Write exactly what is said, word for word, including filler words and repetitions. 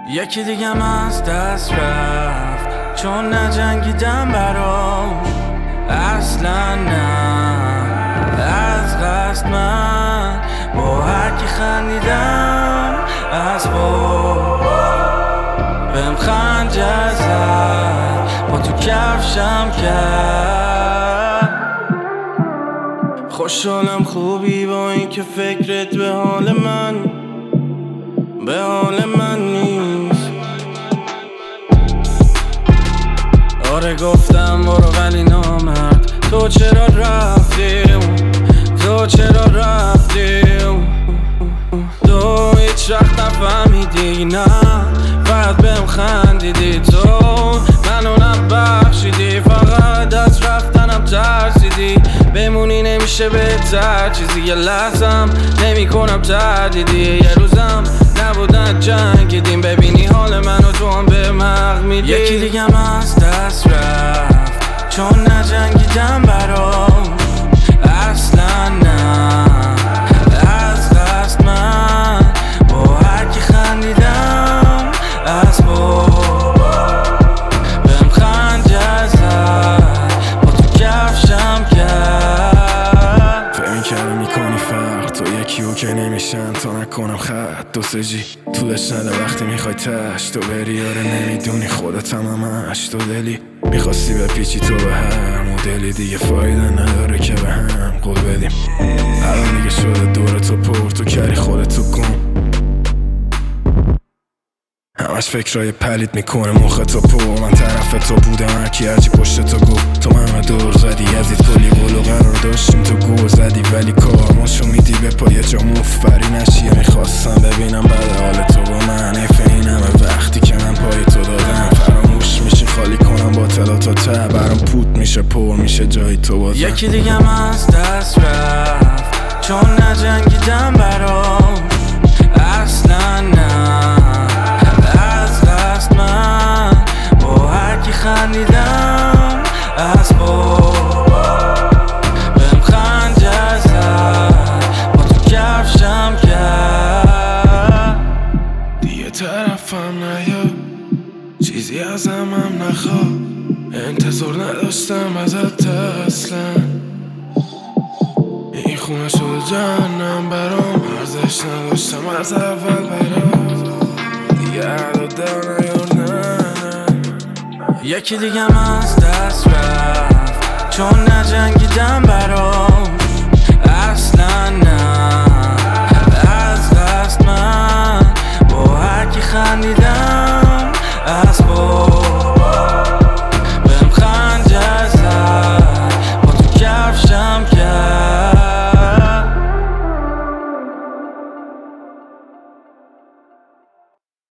یکی دیگم از دست رفت چون نجنگیدم برام اصلا نه از قصد من با هرکی خندیدم از با بهم خنجر زد با تو کفشم کرد. خوشحالم خوبی با این که فکرت به حال من به حال من نیست. آره گفتم برو ولی نامرد تو چرا رفتی تو چرا رفتی تو هیچ وقت نفهمیدی نه فقط بهم خندیدی تو منو نبخشیدی فقط از رفتنم ترسیدی بمونی نمیشه بهتر چیزی یه لحظم نمی کنم تردیدی یه روزم نبودن جنگیدیم ببینی حال منو تو هم به حق میدی. یکی دیگم از دست رفت چون نجنگیدم برام اصلا نه از دست من با هرکی خندیدم از با بهم خنجر زد با تو کفشم کرد. فهم کردم میکنی فرق تو یکی او که نمیشن تا نکنم خط دو سجی طولش نده وقتی میخوای تش تو بری آره نمیدونی خودت هم همش تو دلی میخواستی به پیچی تو به هر مدلی دیگه فایده نداره که به هم قول بدیم الان دیگه شده دور تو پر تو کردی خودتو کن همش فکرای پلید میکنه مخ تو پر من طرف تو بودم هرکی هرچی پشت تو گفت تو همه دور زدی یزید کلی گلو قرار داشتیم تو گل زدی ولی کارماشو میدی به پای جا مفبری نشیه میخواستم ببینم بعد حال تو با من ایفه این همه وقتی که من پای تو دادم فراموش میشی خالی کنم با تلا تا ته برام پوت میشه پر میشه جای تو بازم. یکی دیگم از دست رفت چون نجنگیدم برام اصلا نه از دست من با هرکی خندیدم از با بهم خنجر زد با تو کفشم کرد. دیگه طرفم نیا چیزی ازم هم نخواه انتظار نداشتم ازت اصلا این خونه شده جهنم برام ارزش نداشتم از اول برام دیگه علا در نیار نه نه. یکی دیگم از دست رفت چون نجنگیدم برام اصلا نه